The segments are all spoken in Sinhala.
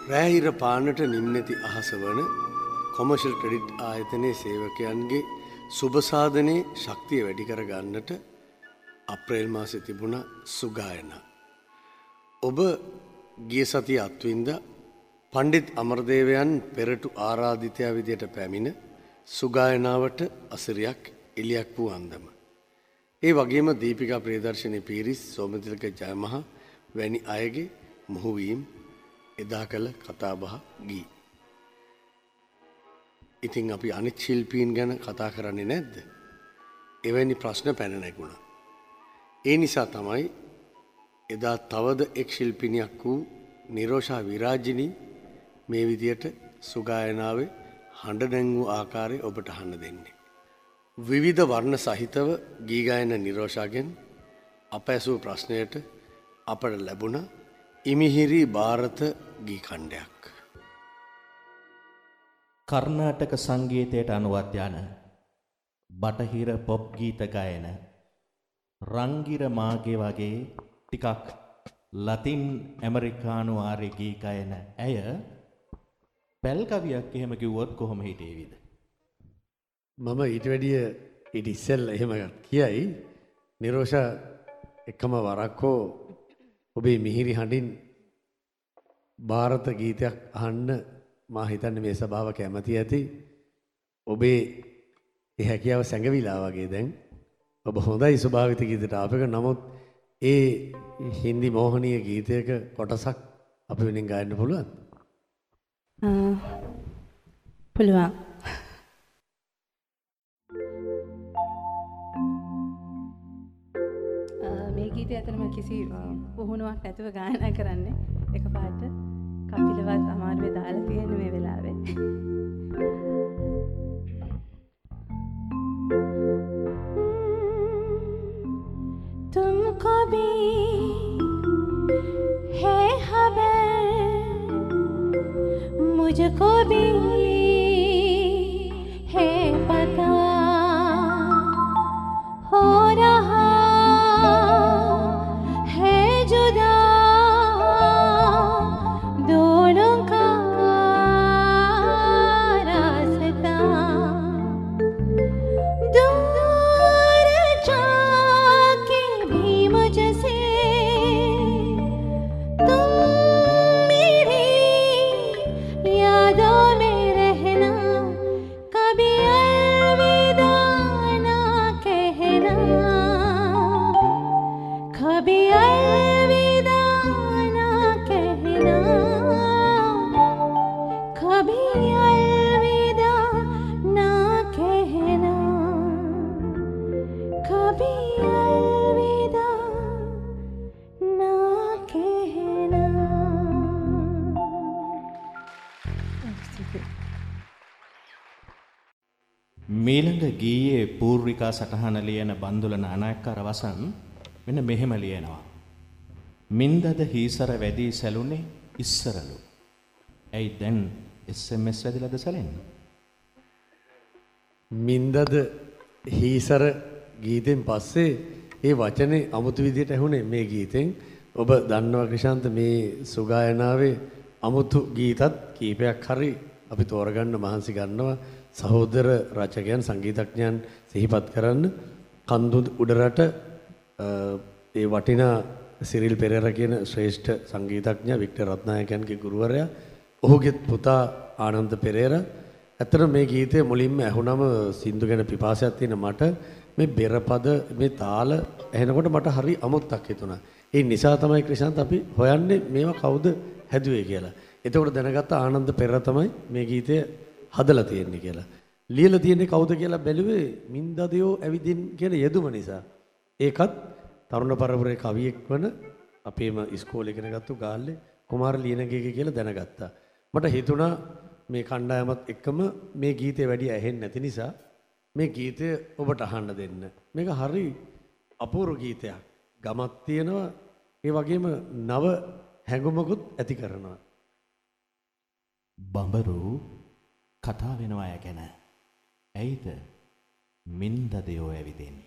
රෑහිර පානට නිම්නැති අහස වන කොමර්ෂල් ක්‍රෙඩිට් ආයතනයේ සේවකයන්ගේ සුබසාධනයේ ශක්තිය වැඩි කර ගන්නට අප්‍රේල් මාසෙ තිබුණ සුගායනා. ඔබ ගිය සතිය අත්විඳ පණ්ඩිත් අමරදේවයන් පෙරටු ආරාධිතයා විදියට පැමිණ සුගායනාවට අසිරියක් එලියක් වූ අන්දම. ඒ වගේම දීපිකා ප්‍රියදර්ශනී පීරිස් සෝමතිලක ජයමහා වැනි අයගේ මුහුවීම් එදා කළ කතාබහ ගී. ඉතින් අපි අනිත් ශිල්පීන් ගැන කතා කරන්නේ නැද්ද? එවැනි ප්‍රශ්න පැන නැගුණා. ඒ නිසා තමයි එදා තවද එක් ශිල්පිනියක් වූ නිරෝෂා විරාජිනී මේ විදියට සුගායනාවේ හඬ නැංවූ ආකාරය ඔබට අහන්න දෙන්නේ. විවිධ වර්ණ සහිතව ගී ගායන නිරෝෂාගෙන් අප ඇසූ ප්‍රශ්නයට අපට ලැබුණ ඉමිහිරි ಭಾರತ ගී ඛණ්ඩයක්. කර්ණාටක සංගීතයට අනුවත් යන බටහිර පොප් ගීත ගායන රංගිර මාගේ වගේ ටිකක් ලතින් ඇමරිකානු ආර්ය ගී ගායන ඇය පැල් කවියක් එහෙම කිව්වොත් කොහොම හිතේවිද? මම ඊට වැඩිය ඊට ඉස්සෙල්ලා එහෙම කියයි. නිරෝෂා එකම වරක් හෝ ඔබේ මිහිරි හඬින් ಭಾರತ ගීතයක් අහන්න මා හිතන්නේ මේ සභාව කැමති ඇති. ඔබේ ඒ හැකියාව සැඟවිලා වගේ දැන් ඔබ හොඳයි ස්වභාවිත ගීතයට ආපක. නමුත් ඒ හින්දි මෝහනීය ගීතයක කොටසක් අපි වෙනින් ගායන්න පුළුවන්? පුළුවන්. මේ ගීතය ඇත්තටම කිසි පුහුණුවක් නැතුව ගායනා කරන්නේ. එකපාරට කපිලවත් අමාරුවේ දාලා තියෙන මේ වෙලාවේ. तुमको भी है खबर मुझको भी है पता हो रहा है जुदा दोनों का रास्ता दूर जाके भी मुझसे तुम मेरी यादों में रहना कभी अलविदा ना कहना कभी अलविदा ना कहना कभी अलविदा ना कहना कभी अलविदा ना कहना. මීළඟ ගීයේ පූර්විකා සටහන ලියන බන්දුල නානායක්කාර වසන් මෙන්න මෙහෙම ලියනවා. මින්දද හීසර වැඩි සැලුනේ ඉස්සරලු. ඇයි දැන් SMS වැඩිලාද සැලෙන්නේ? මින්දද හීසර ගීතෙන් පස්සේ ඒ වචනේ අමුතු විදිහට ඇහුනේ මේ ගීතෙන්. ඔබ දන්නවා ක්‍රිෂාන්ත මේ සුගායනාවේ අමුතු ගීතත් කීපයක් හරි අපි තෝරගන්න මහන්සි ගන්නවා. සහෝදර රචකයන් සංගීතඥයන් සිහිපත් කරන්න කන්දු උඩරට ඒ වටිනා සිරිල් පෙරේරා කියන ශ්‍රේෂ්ඨ සංගීතඥයා වික්ටර් රත්නායකයන්ගේ ගුරුවරයා ඔහුගේ පුතා ආනන්ද පෙරේරා. ඇත්තට මේ ගීතය මුලින්ම ඇහුනම සින්දු ගැන පිපාසයක් තියෙන මට මේ බෙරපද මේ තාල ඇහෙනකොට මට හරි අමුත්තක් හිතුණා. ඒ නිසා තමයි ක්‍රිෂාන්ත අපි හොයන්නේ මේවා කවුද හැදුවේ කියලා. එතකොට දැනගත්ත ආනන්ද පෙරේරා තමයි මේ ගීතය හදලා තියෙන්නේ කියලා. ලියලා තියෙන්නේ කවුද කියලා බැලුවේ මින්දදයෝ ඇවිදින් කියන යෙදුම නිසා. ඒකත් තරුණ පරපුරේ කවියෙක් වන අපේම ඉස්කෝලේ ඉගෙන ගත්තු ගාල්ලේ කුමාර ලියනගේගේ කියලා දැනගත්තා. මට හිතුණා මේ කණ්ඩායමත් එක්කම මේ ගීතේ වැඩි ඇහෙන්නේ නැති නිසා මේ ගීතය ඔබට අහන්න දෙන්න. මේක හරි අපූර්ව ගීතයක්. ගමක් තියෙනවා ඒ වගේම නව හැඟුමකුත් ඇති කරනවා. බඹරු කතා වෙනවා ය ගැන. ඇයිද මින්දදයෝ ඇවිදින්නේ?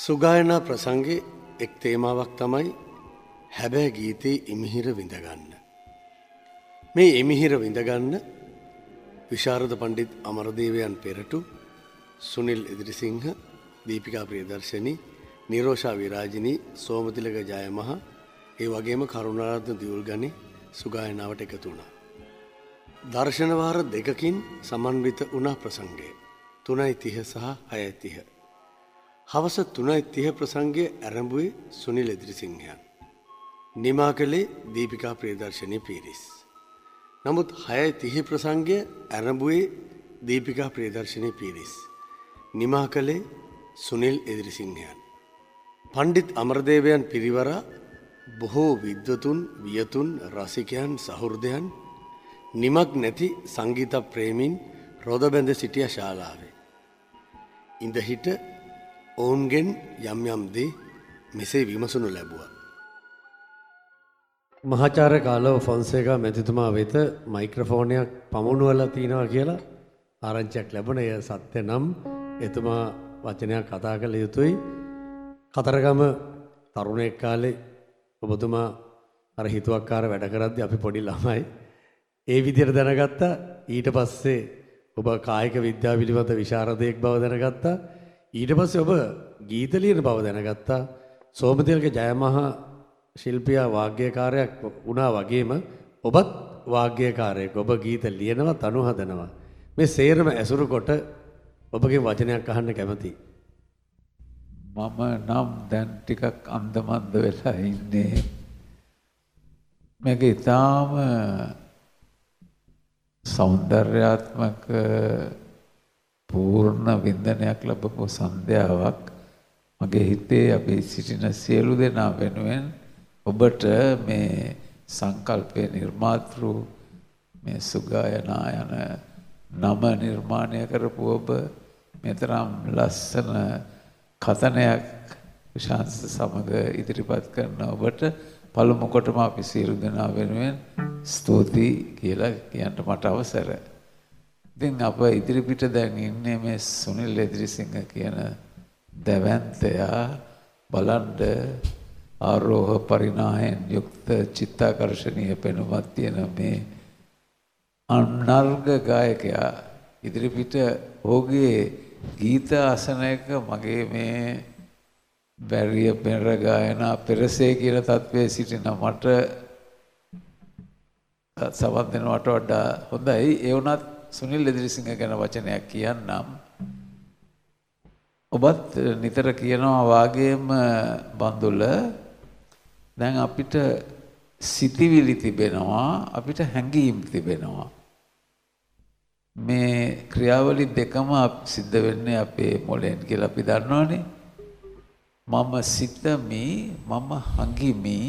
සුගායනා ප්‍රසංගේ එක් තේමාවක් තමයි හැබෑ ගීතේ ඉමිහිර විඳගන්න. මේ ඉමිහිර විඳගන්න විශාරද පණ්ඩිත් අමරදේවයන් පෙරටු, සුනිල් ඉදිරිසිංහ, දීපිකා ප්‍රියදර්ශනී, නිරෝෂා විරාජිනී, සෝමතිලක ජයමහ, ඒ වගේම කරුණාරත්න දියුල්ගනි සුගායනාවට එකතු වුණා. දර්ශනවාර දෙකකින් සමන්විත වුණා ප්‍රසංගය 3:30 සහ 6:30. හවස 3:30 ප්‍රසංගය ආරම්භුවේ සුනිල් ඉදිරිසිංහයන්. නිමා කළේ දීපිකා ප්‍රියදර්ශනී පීරිස්. නමුත් 6:30 ප්‍රසංගය ආරම්භුවේ දීපිකා ප්‍රියදර්ශනී පීරිස්. නිමා කළේ සුනිල් ඉදිරිසිංහයන්. පණ්ඩිත් අමරදේවයන් පිරිවරා බොහෝ විද්වතුන්, වියතුන්, රසිකයන්, සහෘදයන්, නිමක් නැති සංගීත ප්‍රේමීන් රොද බැඳ සිටිය ශාලාවේ. ඉඳහිට ඔවුන්ගෙන් යම් යම් දේ මෙසේ විමසනු ලැබුවා. මහාචාර්ය කාලව ෆොන්සේකා මැතිතුමා වෙත මයික්‍රොෆෝනයක් පමුණුවලා තිනවා කියලා ආරංචියක් ලැබුණ. එය සත්‍ය නම් එතුමා වචනයක් කතා කළ යුතුයි. කතරගම තරුණයෙක් කාලේ ඔබතුමා අර හිතුවක්කාර වැඩ කරද්දී අපි පොඩි ළමයි ඒ විදිහට දැනගත්තා. ඊට පස්සේ ඔබ කායික විද්‍යාව පිළිබඳ විශාරදයෙක් බව දැනගත්තා. ඊට පස්සේ ඔබ ගීත ලියන බව දැනගත්තා. සෝමතිලක ජයමහා ශිල්පියා වාග්යකාරයෙක් වුණා වගේම ඔබත් වාග්යකාරයෙක්. ඔබ ගීත ලියනවා, තනු හදනවා. මේ සේරම ඇසුරු කොට ඔබගේ වචනයක් අහන්න කැමතියි. මම නම් දැන් ටිකක් අන්දමන්ද වෙලා ඉන්නේ. මේක ඊටාම සෞන්දර්යාත්මක පූර්ණ වින්දනයක් ලැබපු සන්ධ්‍යාවක්. මගේ හිතේ අපි සිටින සියලු දෙනා වෙනුවෙන් ඔබට මේ සංකල්පයේ නිර්මාතෘ මේ සුගායනා යන නම නිර්මාණය කරපු ඔබ මෙතරම් ලස්සන කතනයක් ශාන්ත සමග ඉදිරිපත් කරන ඔබට පළමු කොටම අපි සියලු දෙනා වෙනුවෙන් ස්තුතියි කියලා කියන්න මට අවසර. ඉතින් අප ඉදිරිපිට දැන් ඉන්නේ මේ සුනිල් ඉදිරිසිංහ කියන දැවැන්තයා. බලන්න ආරෝහ පරිණාමයෙන් යුක්ත චිත්තාකර්ෂණීය පෙනුමක් තියෙන මේ අනර්ග ගායකයා ඉදිරිපිට ඔහුගේ ගීත අසන එක මගේ මේ බැරිය පෙර ගායනා පෙරසේ කියන තත්වයේ සිටින මට සවන් දෙනවට වඩා හොඳයි. ඒ වුණත් සුනිල් ඉදිරිසිංහ ගැන වචනයක් කියන්නම්. ඔබත් නිතර කියනවා වාගේම බඳුල දැන් අපිට සිතිවිලි තිබෙනවා, අපිට හැඟීම් තිබෙනවා. මේ ක්‍රියාවලි දෙකම සිද්ධ වෙන්නේ අපේ මොළයෙන් කියලා අපි දන්නවනේ. මම සිතමි, මම හඟිමි.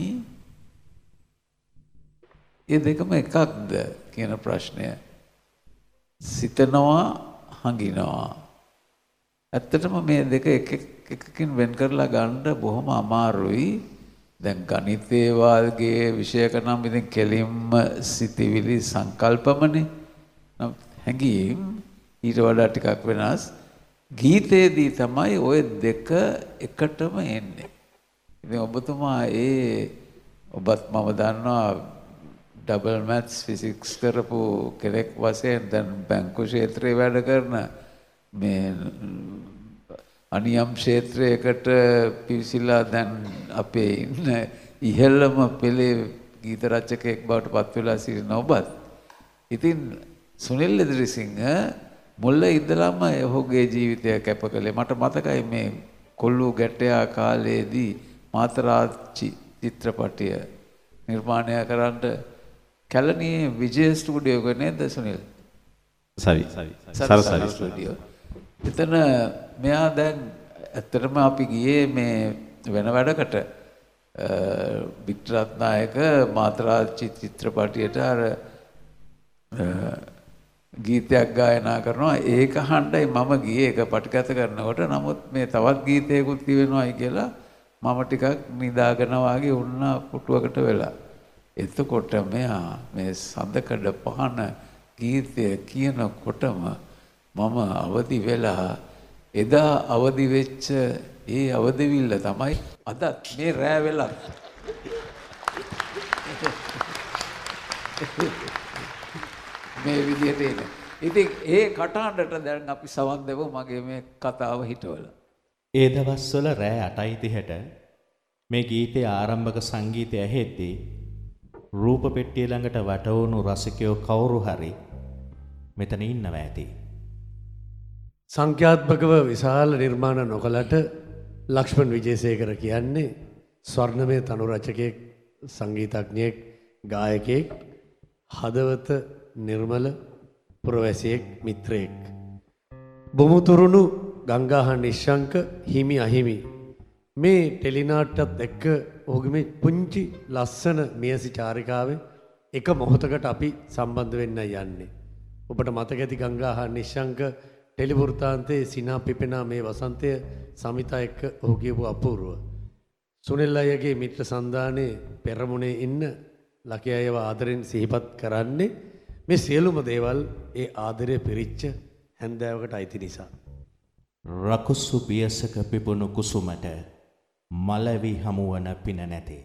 ඒ දෙකම එකක්ද කියන ප්‍රශ්නය. සිතනවා, හඟිනවා. ඇත්තටම මේ දෙක එකකින් වෙන් කරලා ගන්න බොහොම අමාරුයි. දැන් ගණිතයේ වාගේ විෂයක නම් ඉතින් කෙලින්ම සිතිවිලි සංකල්පමනේ. හැඟීම් ඊට වඩා ටිකක් වෙනස්. ගීතයේදී තමයි ওই දෙක එකටම එන්නේ. ඉතින් ඔබතුමා ඔබත් මම දන්නවා ඩබල් මැත්ස් ෆිසික්ස් කරපු කෙනෙක් වශයෙන් දැන් බැංකු ක්ෂේත්‍රයේ වැඩ කරන මේ අනියම් ක්ෂේත්‍රයකට පිවිසිලා දැන් අපේ ඉන්න ඉහළම පෙළේ ගීත රචකයෙක් බවට පත් වෙලා සිටින ඔබත්. ඉතින් සුනිල් ඉදිරිසිංහ මුල්ල ඉඳලම ඔහුගේ ජීවිතය කැප කළේ. මට මතකයි මේ කොල්ලු ගැටයා කාලයේදී මාතරාච්චි චිත්‍රපටය නිර්මාණය කරන්න කැලණියේ විජය ස්ටුඩියෝ එක නේද සුනිල්? සරසවි ස්ටුඩියෝ. එතන මෙයා දැන් ඇත්තටම අපි ගියේ මේ වෙන වැඩකට වික්ටරත්නායක මාතරාච්චි චිත්‍රපටයට අර ගීතයක් ගායනා කරනවා. ඒක අහන්නයි මම ගියේ ඒක පටිගත කරනකොට. නමුත් මේ තවත් ගීතයකුත් තියෙනවායි කියලා මම ටිකක් නිදාගෙන වාගේ වුණා පුටුවකට වෙලා. එතකොට මෙයා මේ සඳකඩ පහන ගීතය කියනකොටම මම අවදි වෙලා එදා අවදි වෙච්ච ඒ අවදිවිල්ල තමයි අදත් මේ රෑ වෙලා මේ විදිහට එන. ඉතින් ඒ කටහඬට දැන් අපි සවන් දෙමු මගේ මේ කතාව හිටවලා. ඒ දවස්වල රෑ 8:30ට මේ ගීතයේ ආරම්භක සංගීතය ඇහෙද්දී රූප පෙට්ටිය ළඟට වටවුණු රසිකයෝ කවුරු හරි මෙතන ඉන්නවා ඇති. සංඛ්‍යාත්මකව විශාල නිර්මාණ නොකලට ලක්ෂ්මන් විජේසේකර කියන්නේ ස්වර්ණමය තනු රචකයෙක්, සංගීතඥයෙක්, ගායකයෙක්, හදවත නිර්මල පුරවැසියෙක්, මිත්‍රයෙක්. බොමුතුරුණු ගංගාහන් නිශ්ශංක හිමි අහිමි මේ ටෙලිනාට්‍යත් එක්ක ඔහුගේ මේ පුංචි ලස්සන මියසි චාරිකාවේ එක මොහොතකට අපි සම්බන්ධ වෙන්න යන්නේ. ඔබට මතක ඇති ගංගාහන් නිශ්ශංක ටෙලිවෘත්තාන්තයේ සිනා පිපෙනා මේ වසන්තය සමිතා එක්ක ඔහු කියපු අපූර්ව. සුනිල් අයියගේ මිත්‍ර සන්ධානයේ පෙරමුණේ ඉන්න ලකී අයව ආදරෙන් සිහිපත් කරන්නේ මේ සියලුම දේවල් ඒ ආදරය පිරිච්ච හැන්දෑවකට අයිති නිසා. රකුසු පියසක පිපුණු කුසුමට මලවි හමුවන පින නැතේ.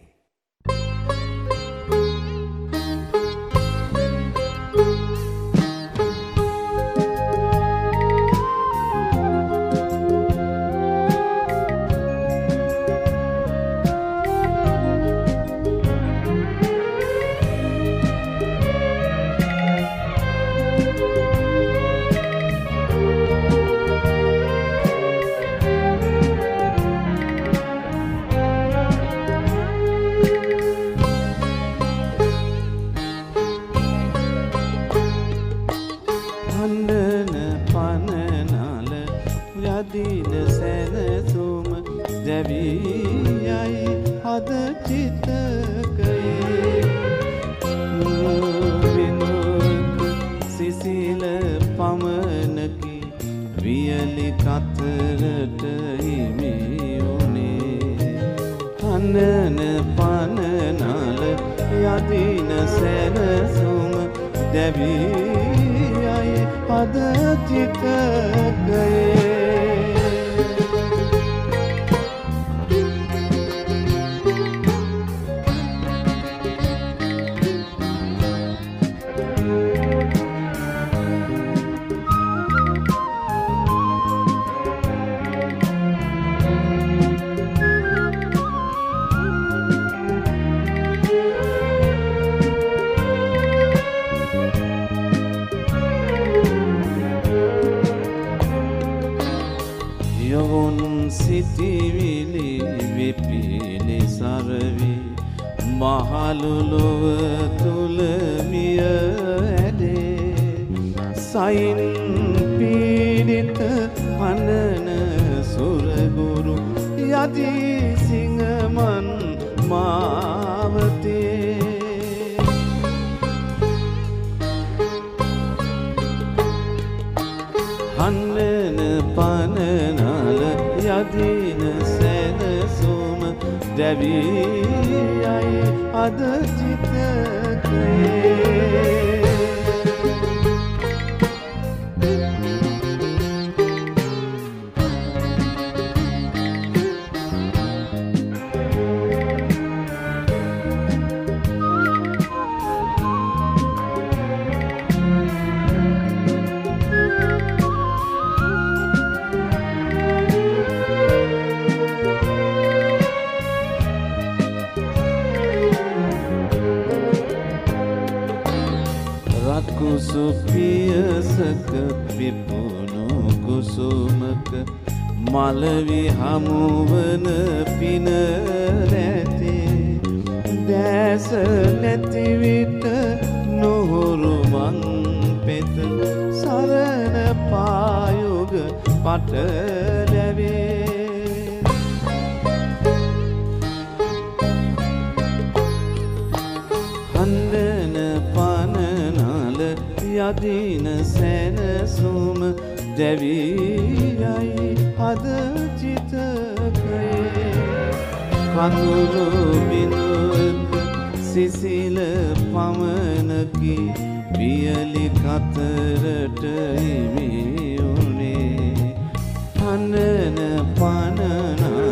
පනන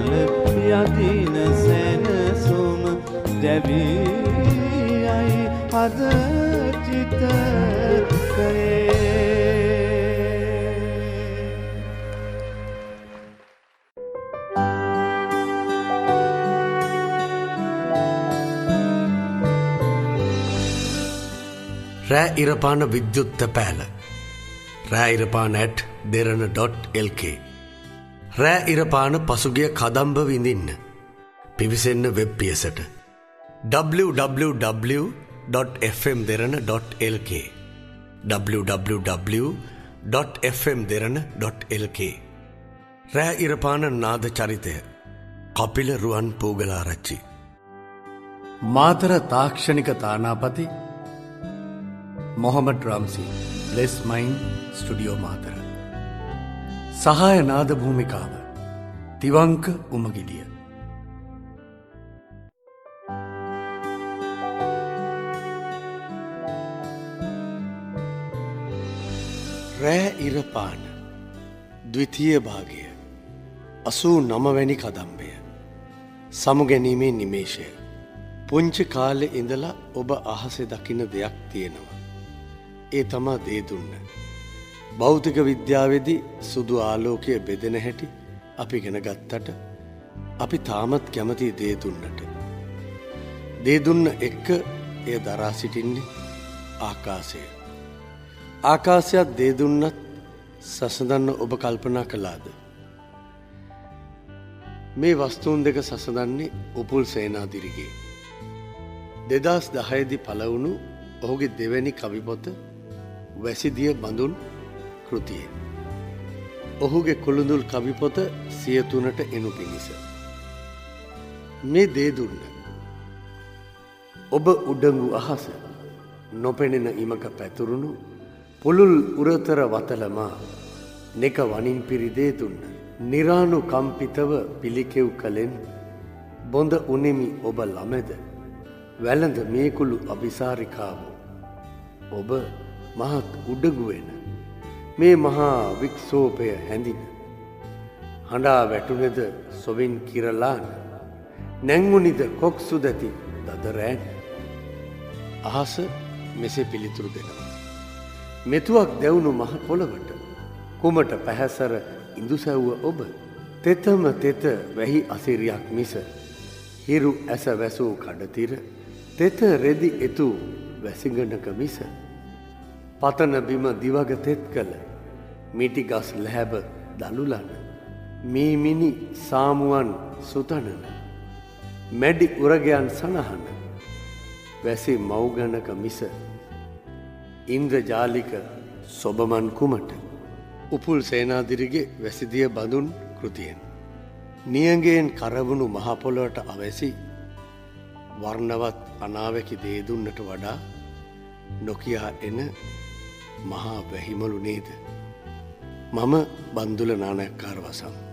යදින සැනසුම දැවියයි අද චිත කරේ. රෑ ඉරපාන විද්‍යුත්ත පෑල රෑ ඉරපාන @derana.lk රෑ ඉරපාන පසුගිය කදම්බ විඳින්න පිවිසෙන්න වෙබ් පියසට www.fmderana.lk www.fmderana.lk රෑ ඉරපාන නාද චරිතය කපිල රුවන් පූගලාරච්චි මාතර තාක්ෂණික තානාපති Mohamed Ramzi bless mind studio Matara සහාය නාද භූමිකාව තිවංක උමගිලිය. රෑ ඉරපාන ද්විතීය භාගය 89 වැනි කදම්බය සමුගැනීමේ නිමේෂය. පුංචි කාලේ ඉඳලා ඔබ අහසේ දකින්න දෙයක් තියෙනවා. ඒ තමා දේදුන්න. භෞතික විද්‍යාවේදී සුදු ආලෝකය බෙදෙන හැටි අපි ඉගෙන ගත්තට අපි තාමත් කැමති දේදුන්නට. දේදුන්න එක්ක එය දරා සිටින්නේ ආකාශය. ආකාශයත් දේදුන්නත් සසඳන්න ඔබ කල්පනා කළාද? මේ වස්තුන් දෙක සසඳන්නේ උපුල් සේනාදිරිගේ 2010 දී පළ වුණු ඔහුගේ දෙවැනි කවිපොත වැසිදිය බඳුන් කෘතිය. ඔහුගේ කුළුඳුල් කවිපොත 103ට එනු පිණිස. මේ දේදුන්න ඔබ උඩඟු අහස නොපෙනෙන ඉමක පැතුරුණු පුළුල් උරතර වතලමා නෙක වනින් පිරි දේදුන්න නිරානු කම්පිතව පිළිකෙව් කලෙන් බොඳ උනෙමි ඔබ ළමෙද වැළඳ මේකුළු අபிසාරිකාව ඔබ මහත් උඩගුවෙන මේ මහා වික්ෂෝපය හැඳින හඬා වැටුනේද සොවින් කිරලාන නැංගුනිද කොක්සුදැති දදරෑන් අහස මෙසේ පිළිතුරු දෙනවා. මෙතුවක් දැවුණු මහ පොළවට කුමට පැහැසර ඉඳුසැව්ව ඔබ තෙතම තෙත වැහි අසිරියක් මිස හිරු ඇස වැසූ කඩතිර තෙත රෙදි එතු වැසිගනක මිස පතන බිම දිවග තෙත් කළ මිටිගස් ලැහැබ දළුලන මීමිනි සාමුවන් සුතනන මැඩි උරගයන් සනහන වැසි මව්ගනක මිස ඉන්ද්‍රජාලික සොබමන් කුමට. උපුල් සේනාදිරිගේ වැසිදිය බඳුන් කෘතියෙන් නියඟයෙන් කරවුණු මහපොළොවට අවැසි වර්ණවත් අනාවැකි දේදුන්නට වඩා නොකියා එන මහා වැහිමලු නේද. මම බන්දුල නානක්කාර වසම්.